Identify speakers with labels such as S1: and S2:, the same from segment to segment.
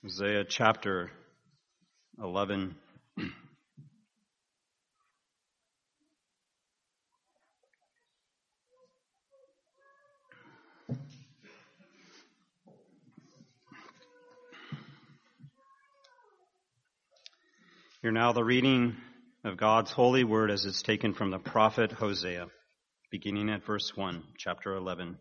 S1: Hosea chapter 11. Hear now the reading of God's holy word as it's taken from the prophet Hosea, beginning at verse 1, chapter 11.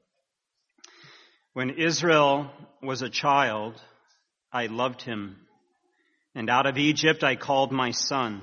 S1: When Israel was a child, I loved him, and out of Egypt I called my son.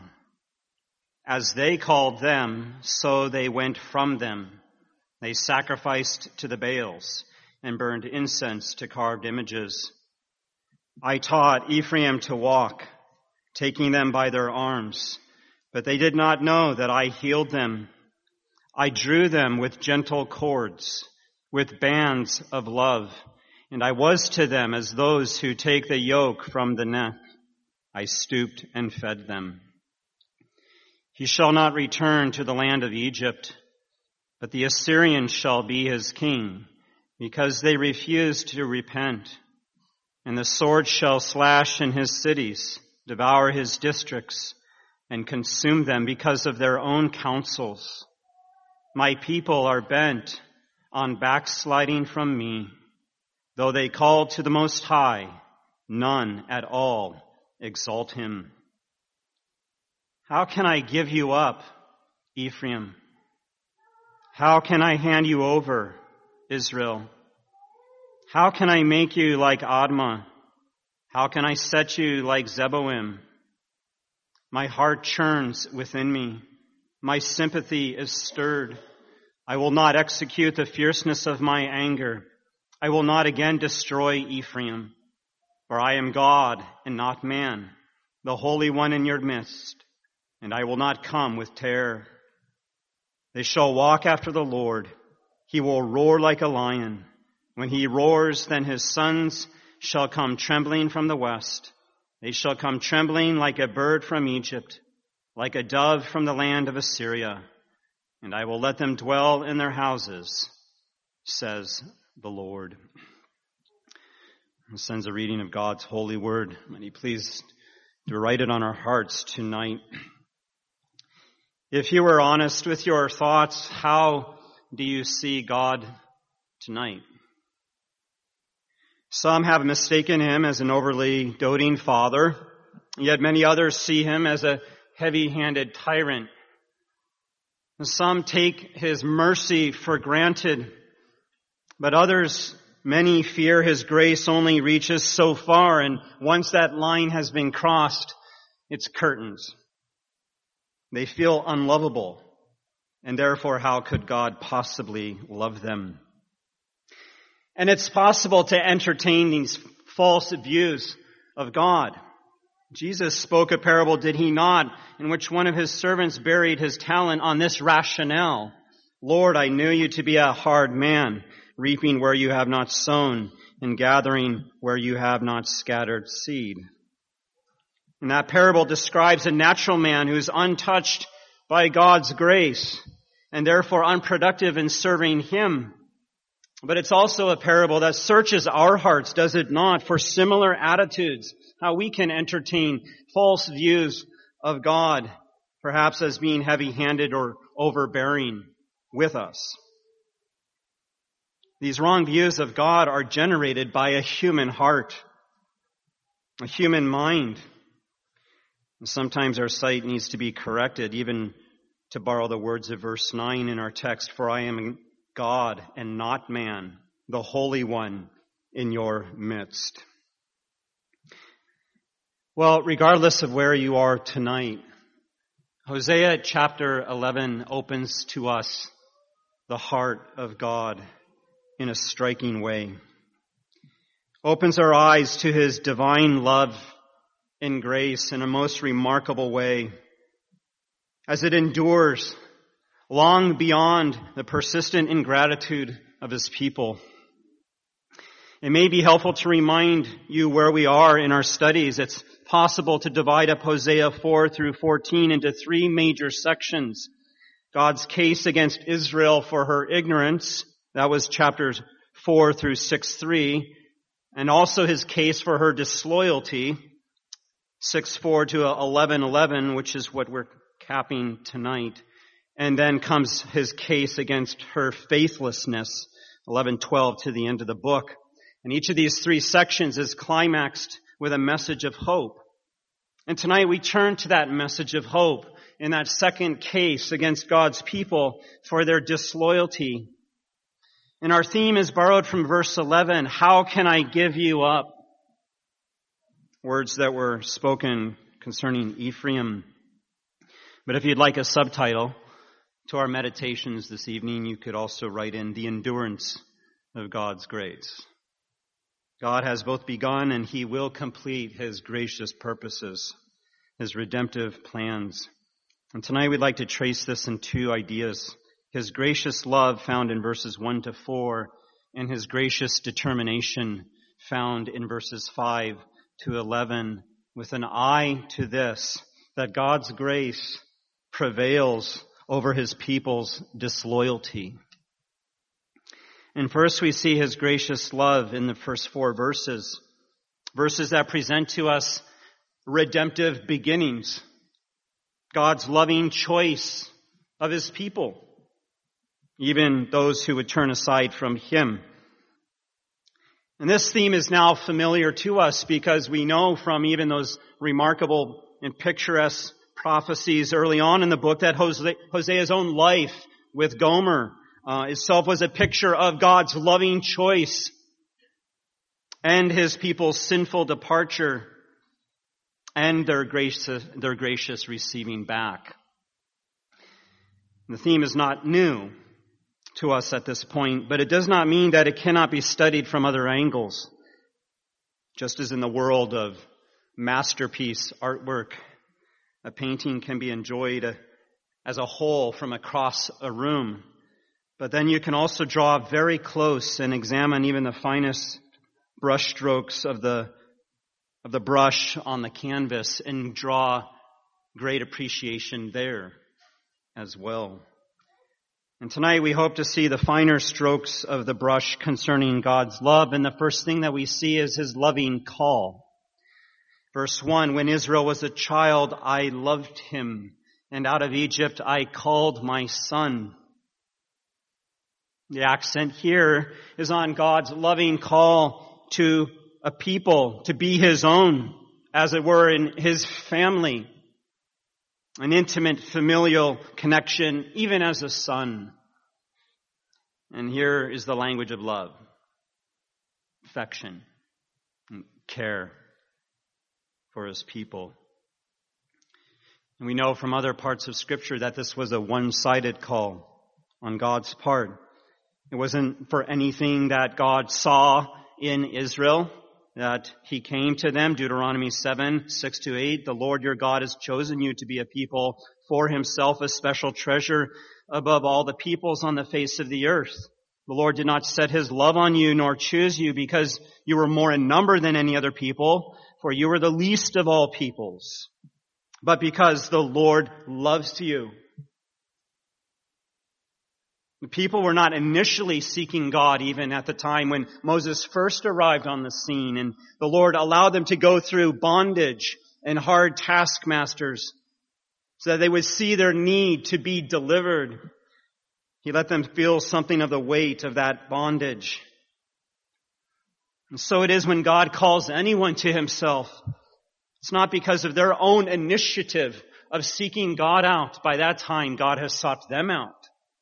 S1: As they called them, so they went from them. They sacrificed to the Baals and burned incense to carved images. I taught Ephraim to walk, taking them by their arms, but they did not know that I healed them. I drew them with gentle cords, with bands of love, and I was to them as those who take the yoke from the neck. I stooped and fed them. He shall not return to the land of Egypt, but the Assyrian shall be his king, because they refused to repent. And the sword shall slash in his cities, devour his districts, and consume them because of their own counsels. My people are bent on backsliding from me. Though they call to the Most High, none at all exalt him. How can I give you up, Ephraim? How can I hand you over, Israel? How can I make you like Admah? How can I set you like Zeboim? My heart churns within me. My sympathy is stirred. I will not execute the fierceness of my anger. I will not again destroy Ephraim, for I am God and not man, the Holy One in your midst, and I will not come with terror. They shall walk after the Lord. He will roar like a lion. When he roars, then his sons shall come trembling from the west. They shall come trembling like a bird from Egypt, like a dove from the land of Assyria. And I will let them dwell in their houses, says the Lord. This ends a reading of God's holy word. May He please to write it on our hearts tonight. If you were honest with your thoughts, how do you see God tonight? Some have mistaken him as an overly doting father, yet many others see him as a heavy-handed tyrant. Some take his mercy for granted, but others, many fear his grace only reaches so far, and once that line has been crossed, it's curtains. They feel unlovable, and therefore how could God possibly love them? And it's possible to entertain these false views of God. Jesus spoke a parable, did he not, in which one of his servants buried his talent on this rationale. Lord, I knew you to be a hard man, reaping where you have not sown and gathering where you have not scattered seed. And that parable describes a natural man who is untouched by God's grace and therefore unproductive in serving him. But it's also a parable that searches our hearts, does it not, for similar attitudes, how we can entertain false views of God, perhaps as being heavy-handed or overbearing with us. These wrong views of God are generated by a human heart, a human mind. And sometimes our sight needs to be corrected, even to borrow the words of verse 9 in our text, for I am God and not man, the Holy One in your midst. Well, regardless of where you are tonight, Hosea chapter 11 opens to us the heart of God in a striking way. Opens our eyes to his divine love and grace in a most remarkable way, as it endures long beyond the persistent ingratitude of his people. It may be helpful to remind you where we are in our studies. It's possible to divide up Hosea 4 through 14 into three major sections. God's case against Israel for her ignorance, that was chapters 4 through 6:3. and also his case for her disloyalty, 6:4 to 11:11, which is what we're capping tonight. And then comes his case against her faithlessness, 11:12 to the end of the book. And each of these three sections is climaxed with a message of hope. And tonight we turn to that message of hope in that second case against God's people for their disloyalty. And our theme is borrowed from verse 11, how can I give you up? Words that were spoken concerning Ephraim. But if you'd like a subtitle to our meditations this evening, you could also write in the endurance of God's grace. God has both begun and he will complete his gracious purposes, his redemptive plans. And tonight we'd like to trace this in two ideas. His gracious love found in verses 1 to 4 and his gracious determination found in verses 5 to 11 with an eye to this, that God's grace prevails over his people's disloyalty. And first we see his gracious love in the first 4 verses. Verses that present to us redemptive beginnings. God's loving choice of his people. Even those who would turn aside from him. And this theme is now familiar to us because we know from even those remarkable and picturesque prophecies early on in the book that Hosea's own life with Gomer itself was a picture of God's loving choice and his people's sinful departure and their gracious receiving back. The theme is not new to us at this point, but it does not mean that it cannot be studied from other angles. Just as in the world of masterpiece artwork, a painting can be enjoyed as a whole from across a room. But then you can also draw very close and examine even the finest brush strokes of the brush on the canvas and draw great appreciation there as well. And tonight we hope to see the finer strokes of the brush concerning God's love. And the first thing that we see is his loving call. Verse 1, when Israel was a child, I loved him, and out of Egypt I called my son. The accent here is on God's loving call to a people to be his own, as it were, in his family. An intimate familial connection, even as a son. And here is the language of love, affection, and care for his people. And we know from other parts of Scripture that this was a one-sided call on God's part. It wasn't for anything that God saw in Israel that he came to them. Deuteronomy 7, 6-8, the Lord your God has chosen you to be a people for himself, a special treasure above all the peoples on the face of the earth. The Lord did not set his love on you nor choose you because you were more in number than any other people, for you were the least of all peoples, but because the Lord loves you. The people were not initially seeking God even at the time when Moses first arrived on the scene, and the Lord allowed them to go through bondage and hard taskmasters so that they would see their need to be delivered. He let them feel something of the weight of that bondage. And so it is when God calls anyone to himself. It's not because of their own initiative of seeking God out. By that time, God has sought them out.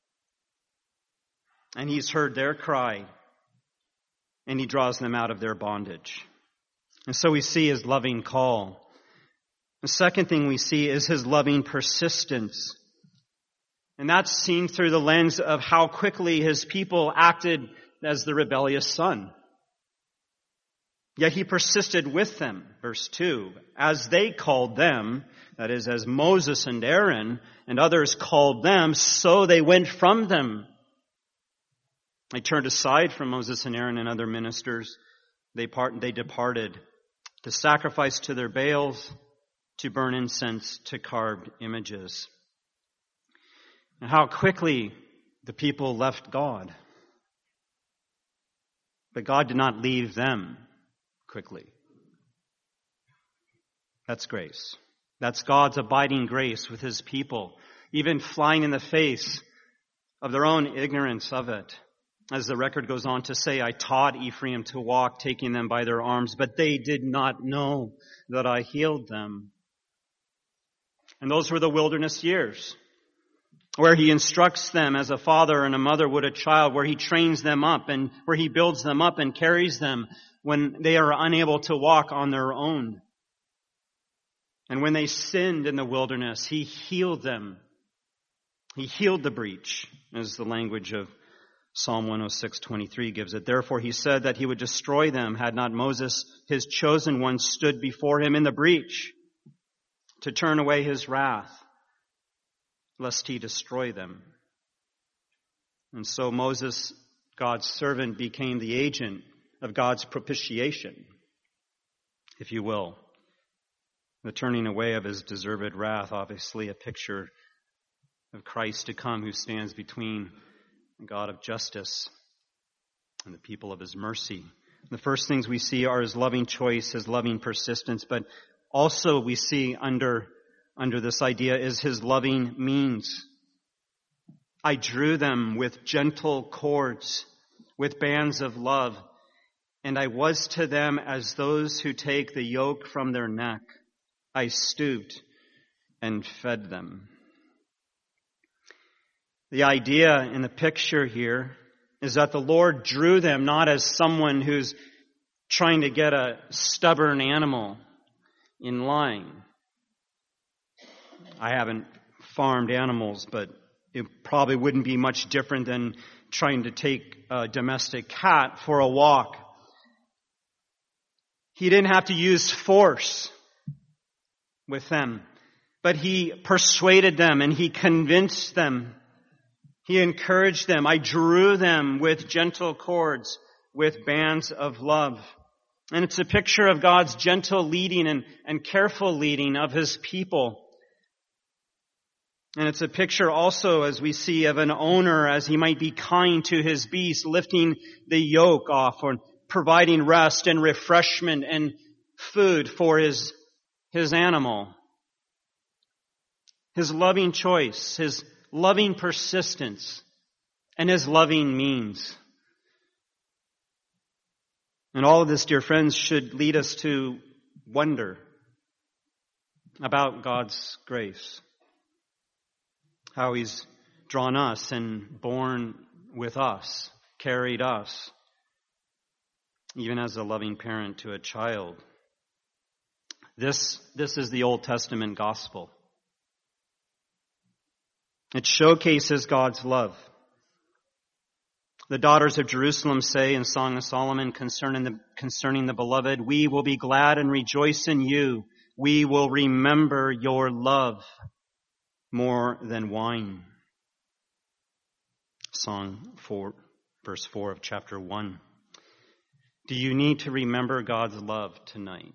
S1: And he's heard their cry, and he draws them out of their bondage. And so we see his loving call. The second thing we see is his loving persistence. And that's seen through the lens of how quickly his people acted as the rebellious son. Yet he persisted with them, verse 2, as they called them, that is, as Moses and Aaron and others called them, so they went from them. They turned aside from Moses and Aaron and other ministers. They departed to sacrifice to their Baals, to burn incense, to carved images. And how quickly the people left God. But God did not leave them quickly. That's grace. That's God's abiding grace with his people, even flying in the face of their own ignorance of it. As the record goes on to say, I taught Ephraim to walk, taking them by their arms, but they did not know that I healed them. And those were the wilderness years, where he instructs them as a father and a mother would a child, where he trains them up and where he builds them up and carries them when they are unable to walk on their own. And when they sinned in the wilderness, he healed them. He healed the breach, as the language of Psalm 106:23 gives it. Therefore he said that he would destroy them had not Moses, his chosen one, stood before him in the breach to turn away his wrath, lest he destroy them. And so Moses, God's servant, became the agent of God's propitiation, if you will. The turning away of his deserved wrath, obviously a picture of Christ to come, who stands between the God of justice and the people of his mercy. The first things we see are his loving choice, his loving persistence, but also we see under this idea is his loving means. I drew them with gentle cords, with bands of love, and I was to them as those who take the yoke from their neck. I stooped and fed them. The idea in the picture here is that the Lord drew them not as someone who's trying to get a stubborn animal in line. I haven't farmed animals, but it probably wouldn't be much different than trying to take a domestic cat for a walk. He didn't have to use force with them, but he persuaded them and he convinced them. He encouraged them. I drew them with gentle cords, with bands of love. And it's a picture of God's gentle leading and careful leading of his people. And it's a picture also, as we see, of an owner as he might be kind to his beast, lifting the yoke off or providing rest and refreshment and food for his animal. His loving choice, his loving persistence, and his loving means. And all of this, dear friends, should lead us to wonder about God's grace. How he's drawn us and borne with us, carried us, even as a loving parent to a child. This is the Old Testament gospel. It showcases God's love. The daughters of Jerusalem say in Song of Solomon concerning the beloved, we will be glad and rejoice in you. We will remember your love more than wine. Song 4, verse 4 of chapter 1. Do you need to remember God's love tonight?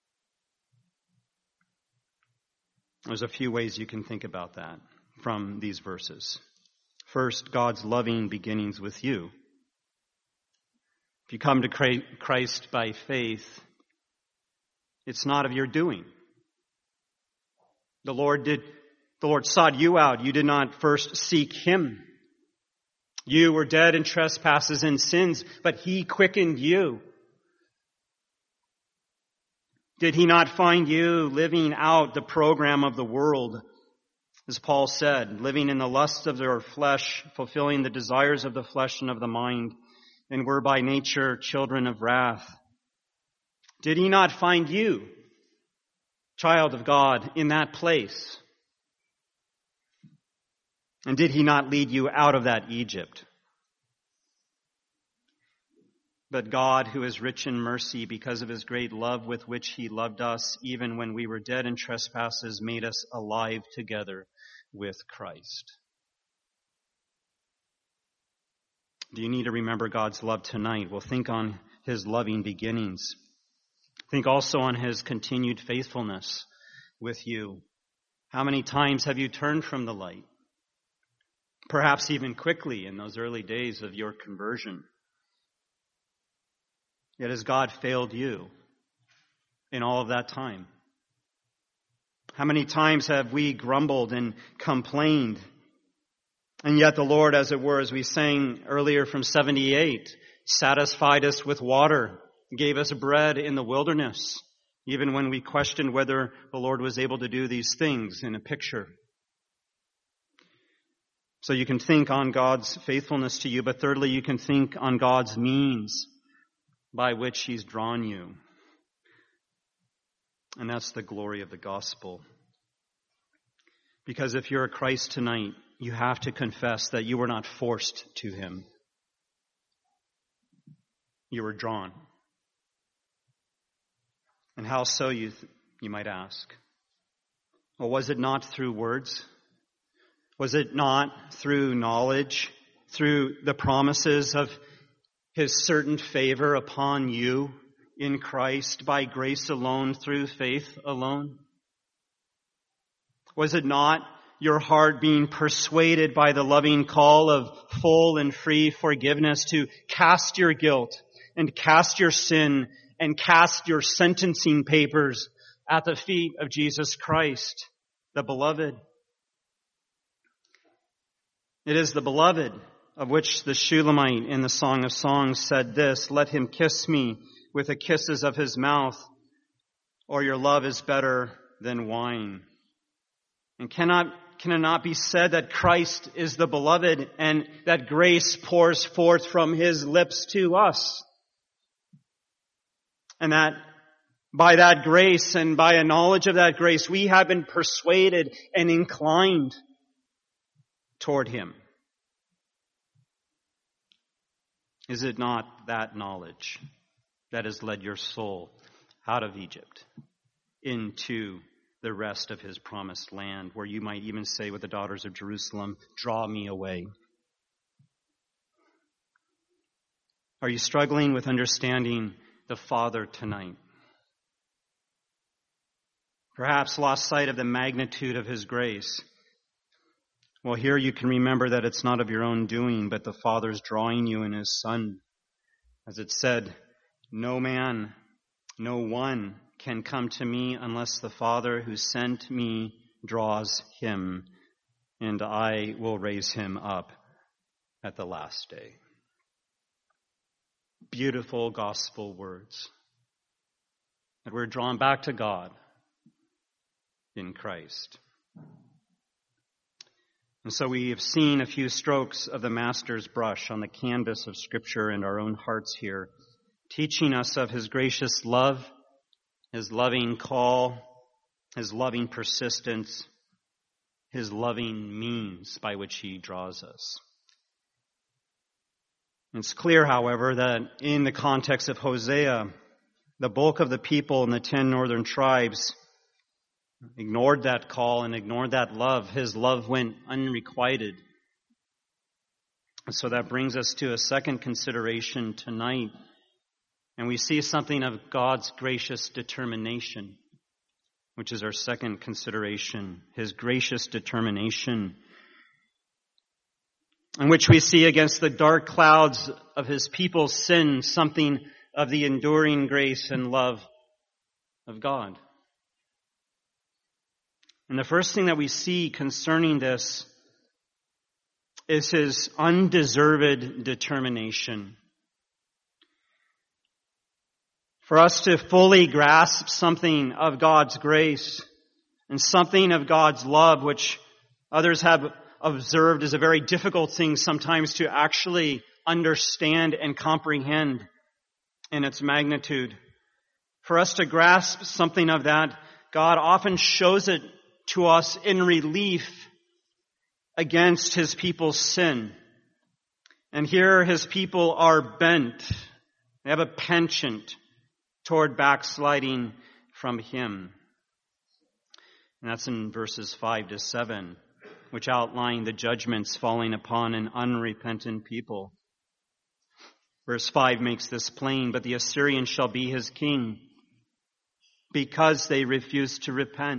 S1: There's a few ways you can think about that from these verses. First, God's loving beginnings with you. If you come to Christ by faith, it's not of your doing. The Lord sought you out. You did not first seek him. You were dead in trespasses and sins, but he quickened you. Did he not find you living out the program of the world? As Paul said, living in the lusts of their flesh, fulfilling the desires of the flesh and of the mind, and were by nature children of wrath. Did he not find you, child of God, in that place? And did he not lead you out of that Egypt? But God, who is rich in mercy, because of his great love with which he loved us, even when we were dead in trespasses, made us alive together with Christ. Do you need to remember God's love tonight? Well, think on his loving beginnings. Think also on his continued faithfulness with you. How many times have you turned from the light? Perhaps even quickly in those early days of your conversion. Yet has God failed you? in all of that time? How many times have we grumbled and complained? And yet the Lord, as it were, as we sang earlier from 78, satisfied us with water, gave us bread in the wilderness, even when we questioned whether the Lord was able to do these things in a picture. So you can think on God's faithfulness to you, but thirdly, you can think on God's means by which He's drawn you. And that's the glory of the gospel. Because if you're a Christ tonight, you have to confess that you were not forced to Him. You were drawn. And how so, you might ask? Well, was it not through words? Was it not through knowledge, through the promises of His certain favor upon you in Christ by grace alone, through faith alone? Was it not your heart being persuaded by the loving call of full and free forgiveness to cast your guilt and cast your sin and cast your sentencing papers at the feet of Jesus Christ, the Beloved? It is the Beloved of which the Shulamite in the Song of Songs said this, "Let him kiss me with the kisses of his mouth, or your love is better than wine." And can it not be said that Christ is the Beloved and that grace pours forth from His lips to us? And that by that grace and by a knowledge of that grace, we have been persuaded and inclined toward Him. Is it not that knowledge that has led your soul out of Egypt into the rest of His promised land, where you might even say with the daughters of Jerusalem, "Draw me away"? Are you struggling with understanding the Father tonight? Perhaps lost sight of the magnitude of His grace. Well, here you can remember that it's not of your own doing, but the Father's drawing you in His Son. As it said, "No man, no one can come to me unless the Father who sent me draws him, and I will raise him up at the last day." Beautiful gospel words. That we're drawn back to God in Christ. And so we have seen a few strokes of the Master's brush on the canvas of Scripture and our own hearts here, teaching us of His gracious love, His loving call, His loving persistence, His loving means by which He draws us. It's clear, however, that in the context of Hosea, the bulk of the people in the 10 northern tribes ignored that call and ignored that love. His love went unrequited. So that brings us to a second consideration tonight. And we see something of God's gracious determination, which is our second consideration, His gracious determination, in which we see against the dark clouds of His people's sin something of the enduring grace and love of God. And the first thing that we see concerning this is His undeserved determination. For us to fully grasp something of God's grace and something of God's love, which others have observed is a very difficult thing sometimes to actually understand and comprehend in its magnitude. For us to grasp something of that, God often shows it to us in relief against His people's sin. And here His people are bent. They have a penchant toward backsliding from Him. And that's in verses 5 to 7, which outline the judgments falling upon an unrepentant people. Verse 5 makes this plain, "But the Assyrian shall be his king, because they refuse to repent."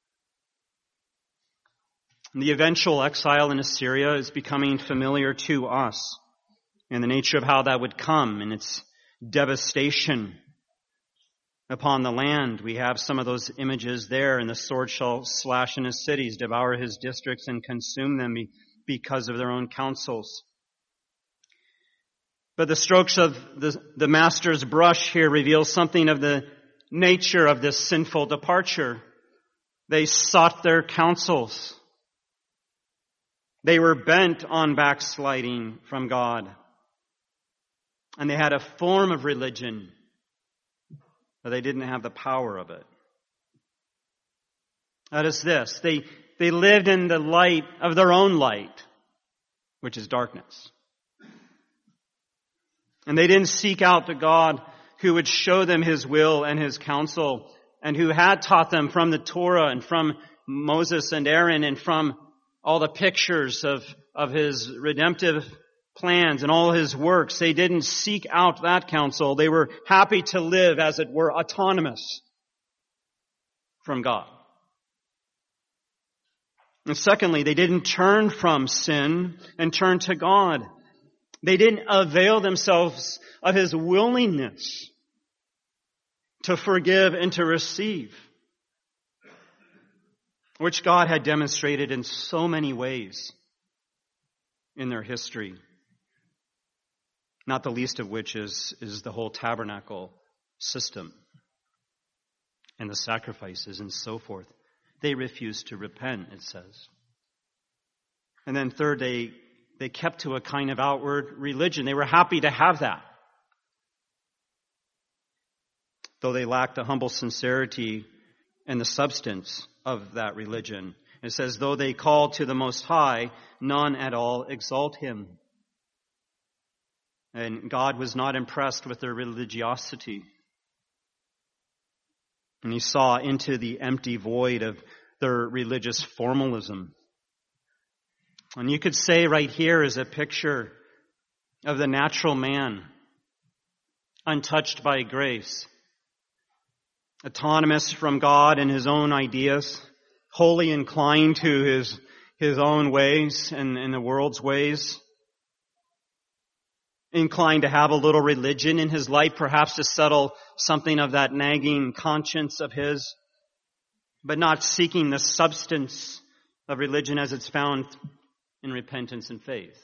S1: And the eventual exile in Assyria is becoming familiar to us, and the nature of how that would come and its devastation. upon the land. We have some of those images there. And the sword shall slash in his cities, devour his districts, and consume them because of their own counsels. But the strokes of the master's brush here reveal something of the nature of this sinful departure. They sought their counsels. They were bent on backsliding from God. And they had a form of religion, but they didn't have the power of it. That is this. They lived in the light of their own light, which is darkness. And they didn't seek out the God who would show them his will and his counsel, and who had taught them from the Torah and from Moses and Aaron and from all the pictures of his redemptive plans and all his works. They didn't seek out that counsel. They were happy to live, as it were, autonomous from God. And secondly, they didn't turn from sin and turn to God. They didn't avail themselves of his willingness to forgive and to receive, which God had demonstrated in so many ways in their history, not the least of which is the whole tabernacle system and the sacrifices and so forth. They refused to repent, it says. And then third, they kept to a kind of outward religion. They were happy to have that, though they lacked the humble sincerity and the substance of that religion. It says, though they called to the Most High, none at all exalt him. And God was not impressed with their religiosity. And he saw into the empty void of their religious formalism. And you could say right here is a picture of the natural man, untouched by grace, autonomous from God and his own ideas, wholly inclined to his own ways and the world's ways, inclined to have a little religion in his life, perhaps to settle something of that nagging conscience of his, but not seeking the substance of religion as it's found in repentance and faith.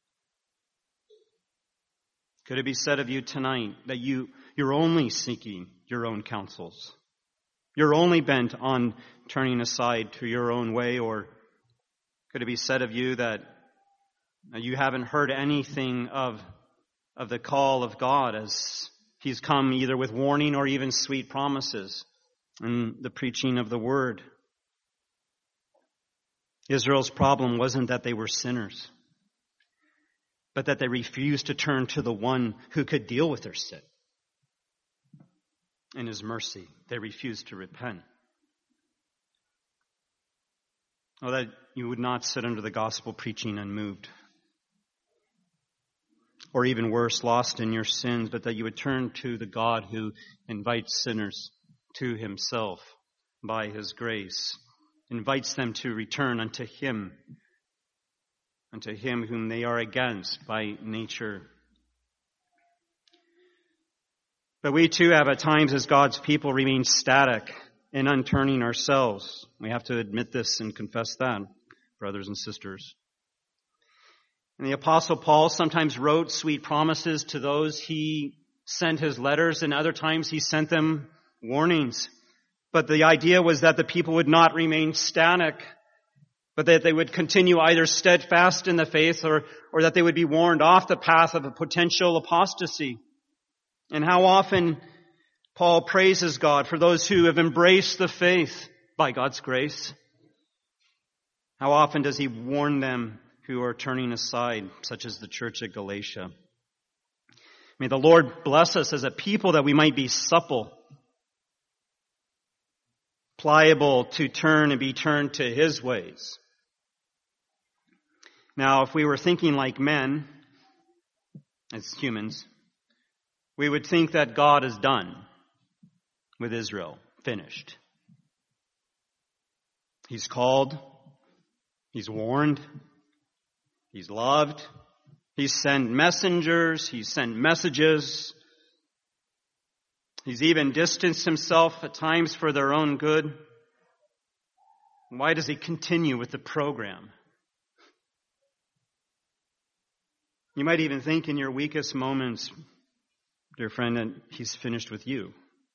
S1: Could it be said of you tonight that you're only seeking your own counsels? You're only bent on turning aside to your own way? Or could it be said of you that you haven't heard anything of the call of God as he's come either with warning or even sweet promises in the preaching of the word? Israel's problem wasn't that they were sinners, but that they refused to turn to the one who could deal with their sin. In his mercy, they refused to repent. Oh, that you would not sit under the gospel preaching unmoved, or even worse, lost in your sins, but that you would turn to the God who invites sinners to himself by his grace, invites them to return unto him whom they are against by nature. But we too have at times as God's people remained static in unturning ourselves. We have to admit this and confess that, brothers and sisters. And the Apostle Paul sometimes wrote sweet promises to those he sent his letters, and other times he sent them warnings. But the idea was that the people would not remain static, but that they would continue either steadfast in the faith or that they would be warned off the path of a potential apostasy. And how often Paul praises God for those who have embraced the faith by God's grace. How often does he warn them who are turning aside, such as the church at Galatia? May the Lord bless us as a people that we might be supple, pliable to turn and be turned to his ways. Now, if we were thinking like men, as humans, we would think that God is done with Israel, finished. He's called, he's warned, he's loved, he's sent messengers, he's sent messages, He's even distanced himself at times for their own good. Why does he continue with the program? You might even think in your weakest moments, dear friend, that he's finished with you.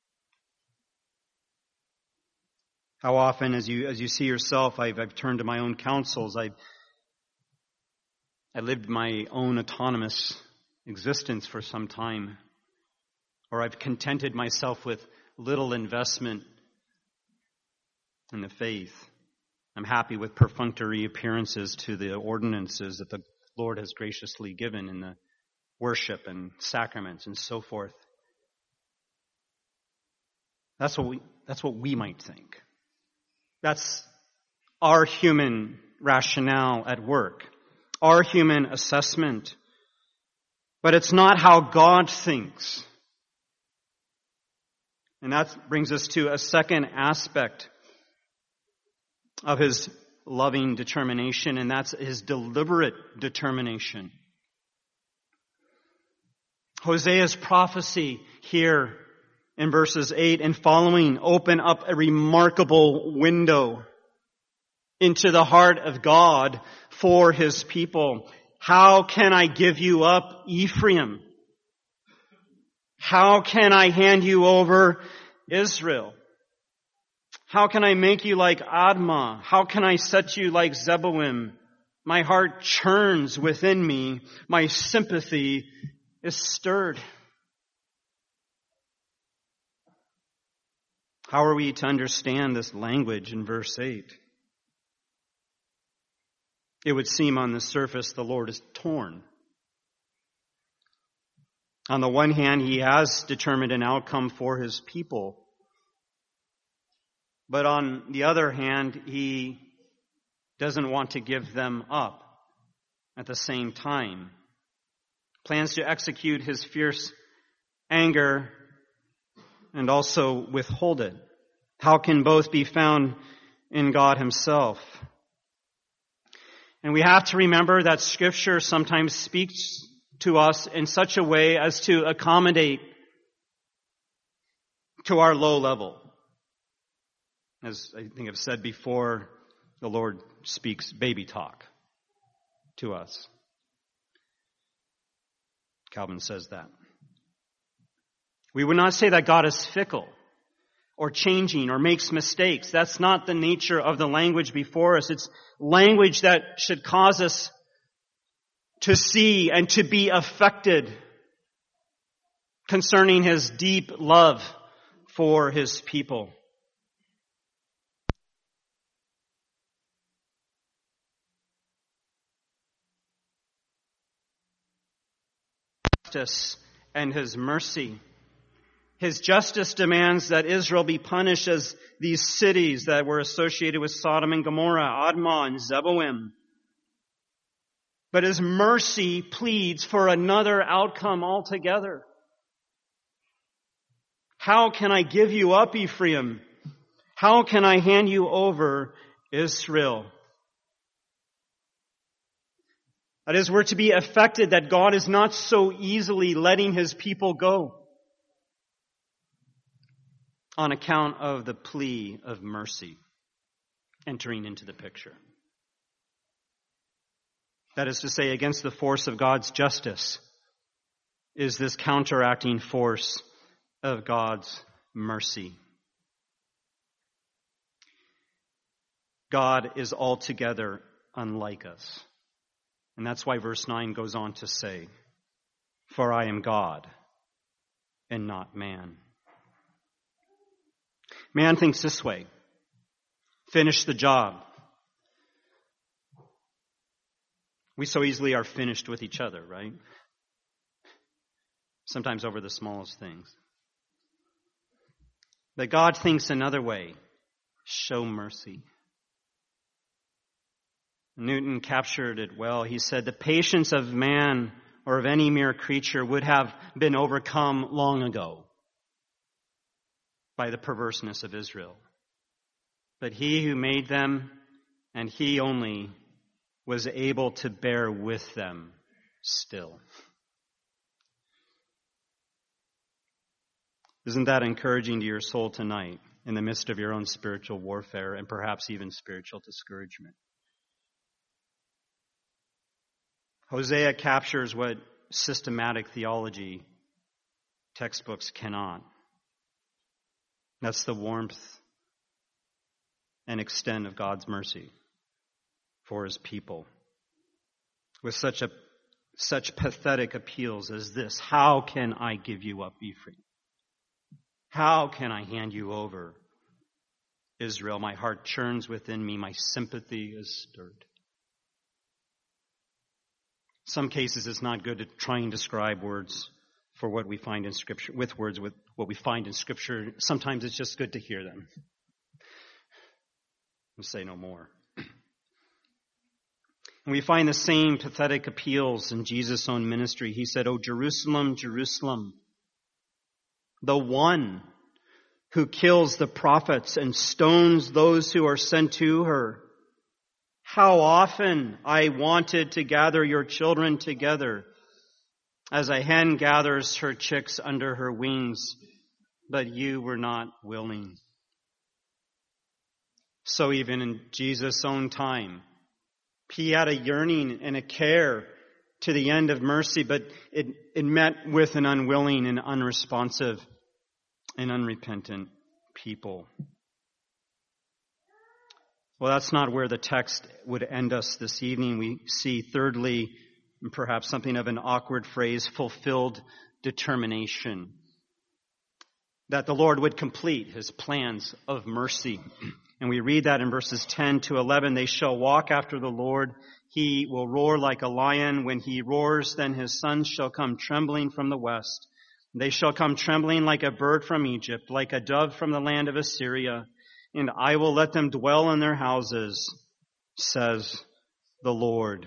S1: How often, as you see yourself, I've turned to my own counsels. I lived my own autonomous existence for some time, or I've contented myself with little investment in the faith. I'm happy with perfunctory appearances to the ordinances that the Lord has graciously given in the worship and sacraments and so forth. That's what we might think. That's our human rationale at work, our human assessment. But it's not how God thinks. And that brings us to a second aspect of his loving determination, and that's his deliberate determination. Hosea's prophecy here in verses 8 and following open up a remarkable window into the heart of God for his people. How can I give you up, Ephraim? How can I hand you over, Israel? How can I make you like Admah? How can I set you like Zeboim? My heart churns within me. My sympathy is stirred. How are we to understand this language in verse 8? It would seem on the surface the Lord is torn. On the one hand, he has determined an outcome for his people. But on the other hand, he doesn't want to give them up at the same time. Plans to execute his fierce anger and also withhold it. How can both be found in God himself? And we have to remember that Scripture sometimes speaks to us in such a way as to accommodate to our low level. As I think I've said before, the Lord speaks baby talk to us. Calvin says that. We would not say that God is fickle or changing or makes mistakes. That's not the nature of the language before us. It's language that should cause us to see and to be affected concerning his deep love for his people. Justice and his mercy. His justice demands that Israel be punished as these cities that were associated with Sodom and Gomorrah, Admah and Zeboim. But his mercy pleads for another outcome altogether. How can I give you up, Ephraim? How can I hand you over, Israel? That is, we're to be affected that God is not so easily letting his people go on account of the plea of mercy entering into the picture. That is to say, against the force of God's justice is this counteracting force of God's mercy. God is altogether unlike us. And that's why verse 9 goes on to say, "For I am God and not man." Man thinks this way. Finish the job. We so easily are finished with each other, right? Sometimes over the smallest things. But God thinks another way. Show mercy. Newton captured it well. He said, the patience of man or of any mere creature would have been overcome long ago by the perverseness of Israel. But he who made them, and he only, was able to bear with them still. Isn't that encouraging to your soul tonight in the midst of your own spiritual warfare and perhaps even spiritual discouragement? Hosea captures what systematic theology textbooks cannot. That's the warmth and extent of God's mercy for his people. With such pathetic appeals as this: how can I give you up, Ephraim? How can I hand you over, Israel? My heart churns within me. My sympathy is stirred. Some cases it's not good to try and describe words for what we find in Scripture, with what we find in Scripture. Sometimes it's just good to hear them. I'll say no more. And we find the same pathetic appeals in Jesus' own ministry. He said, "O Jerusalem, Jerusalem, the one who kills the prophets and stones those who are sent to her. How often I wanted to gather your children together as a hen gathers her chicks under her wings, but you were not willing." So even in Jesus' own time, he had a yearning and a care to the end of mercy, but it met with an unwilling and unresponsive and unrepentant people. Well, that's not where the text would end us this evening. We see, thirdly, and perhaps something of an awkward phrase, fulfilled determination. That the Lord would complete his plans of mercy. And we read that in verses 10 to 11. They shall walk after the Lord. He will roar like a lion. When he roars, then his sons shall come trembling from the west. They shall come trembling like a bird from Egypt, like a dove from the land of Assyria. And I will let them dwell in their houses, says the Lord.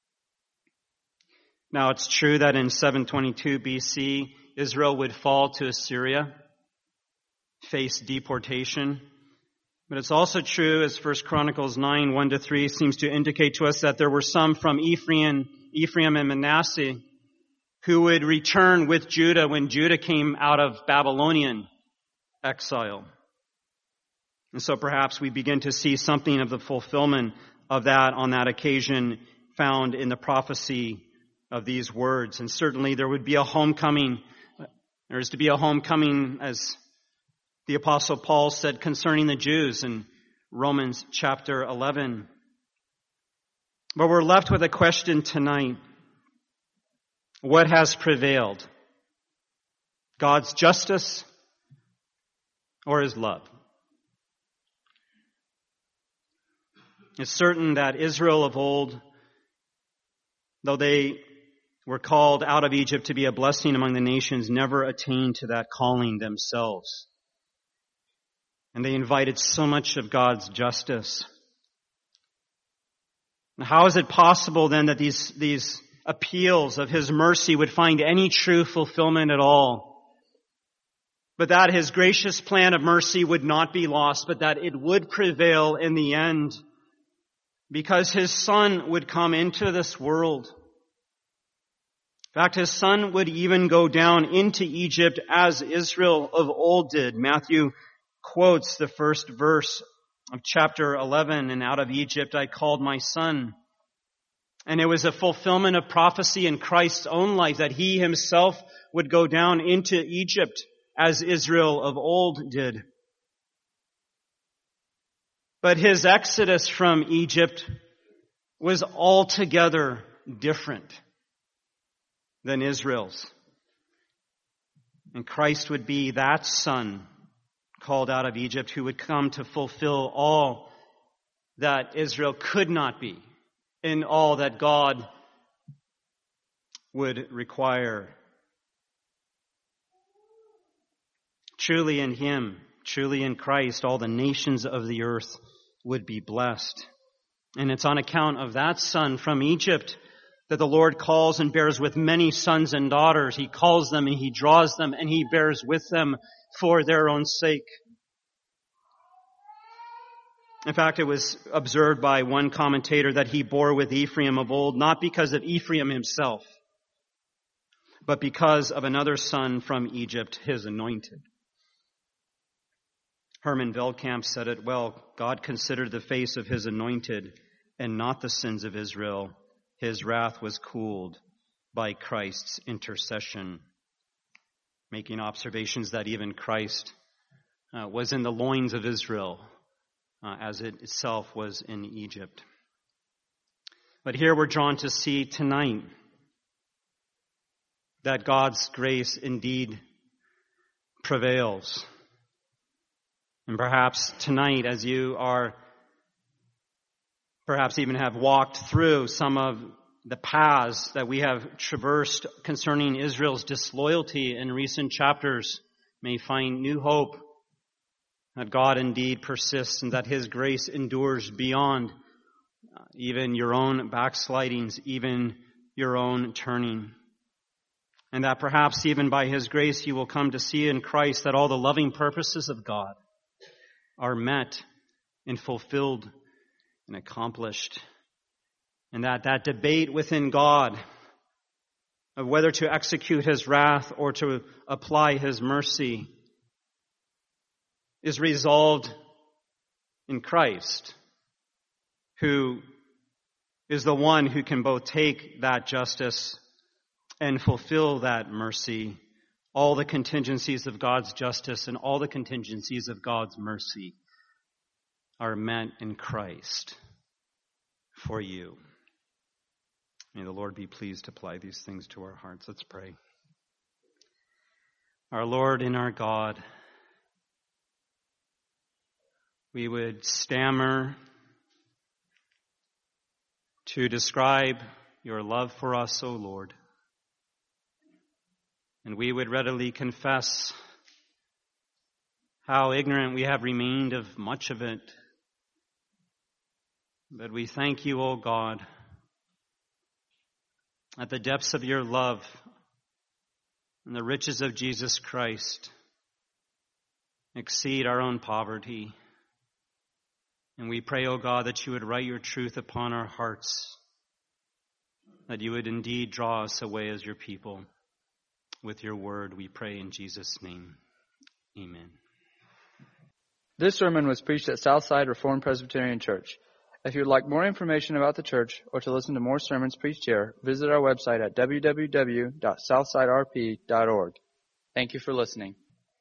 S1: Now it's true that in 722 BC, Israel would fall to Assyria, face deportation. But it's also true, as 1 Chronicles 9, 1-3 seems to indicate to us, that there were some from Ephraim and Manasseh who would return with Judah when Judah came out of Babylonian exile. And so perhaps we begin to see something of the fulfillment of that on that occasion found in the prophecy of these words. And certainly there would be a homecoming. There is to be a homecoming, as the Apostle Paul said concerning the Jews in Romans chapter 11. But we're left with a question tonight. What has prevailed? God's justice or his love? It's certain that Israel of old, though they were called out of Egypt to be a blessing among the nations, never attained to that calling themselves. And they invited so much of God's justice. Now, how is it possible then that these appeals of his mercy would find any true fulfillment at all? But that his gracious plan of mercy would not be lost, but that it would prevail in the end, because his Son would come into this world. In fact, his Son would even go down into Egypt as Israel of old did. Matthew quotes the first verse of chapter 11, "And out of Egypt I called my son." And it was a fulfillment of prophecy in Christ's own life that he himself would go down into Egypt as Israel of old did. But his exodus from Egypt was altogether different than Israel's. And Christ would be that son called out of Egypt who would come to fulfill all that Israel could not be and all that God would require. Truly in him, truly in Christ, all the nations of the earth would be blessed. And it's on account of that son from Egypt that the Lord calls and bears with many sons and daughters. He calls them and he draws them and he bears with them for their own sake. In fact, it was observed by one commentator that he bore with Ephraim of old, not because of Ephraim himself, but because of another son from Egypt, his anointed. Herman Veldkamp said it well. God considered the face of his anointed and not the sins of Israel. His wrath was cooled by Christ's intercession. Making observations that even Christ was in the loins of Israel as it itself was in Egypt. But here we're drawn to see tonight that God's grace indeed prevails. And perhaps tonight, as you are, perhaps even have walked through some of the paths that we have traversed concerning Israel's disloyalty in recent chapters, may find new hope that God indeed persists and that His grace endures beyond even your own backslidings, even your own turning. And that perhaps even by His grace you will come to see in Christ that all the loving purposes of God are met and fulfilled and accomplished. And that debate within God of whether to execute His wrath or to apply His mercy is resolved in Christ, who is the one who can both take that justice and fulfill that mercy. All the contingencies of God's justice and all the contingencies of God's mercy are met in Christ for you. May the Lord be pleased to apply these things to our hearts. Let's pray. Our Lord and our God, we would stammer to describe your love for us, O Lord. And we would readily confess how ignorant we have remained of much of it. But we thank you, O God, at the depths of your love and the riches of Jesus Christ exceed our own poverty. And we pray, O God, that you would write your truth upon our hearts, that you would indeed draw us away as your people. With your word, we pray in Jesus' name. Amen.
S2: This sermon was preached at Southside Reformed Presbyterian Church. If you would like more information about the church or to listen to more sermons preached here, visit our website at www.southsiderp.org. Thank you for listening.